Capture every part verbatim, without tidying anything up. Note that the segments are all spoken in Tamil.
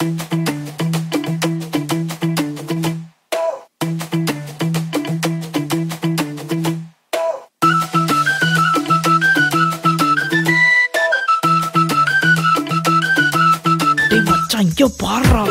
ஐயோ பாடுறா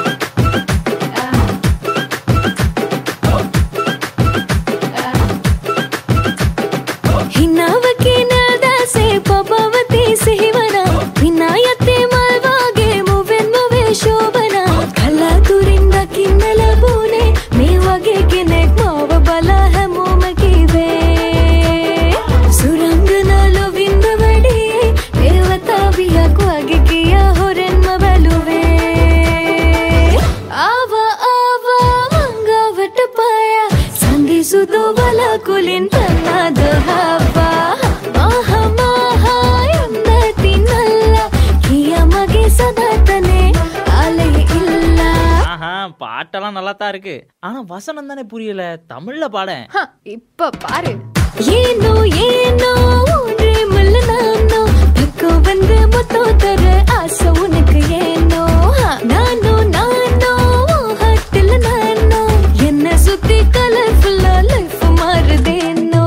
பாட்டெல்லாம் நல்லா தான் இருக்கு. ஆனா வசனம் தானே புரியல. தமிழ்ல பாட இப்ப பாரு. ஏனோ ஏனோ ஒரே மல்ல நானோ பக்கோ வந்து முத்தோ தர ஆசை உனக்கு ஏனோ நானோ நானோ ஹாட்டில் நானோ என்ன சுத்தி கலர்ஃபுல்லா லைஃப் மாறுதேனோ.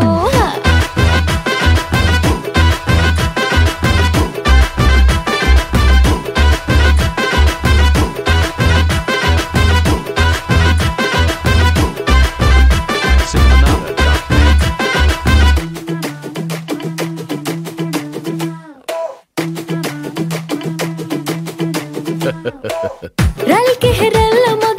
रल के रल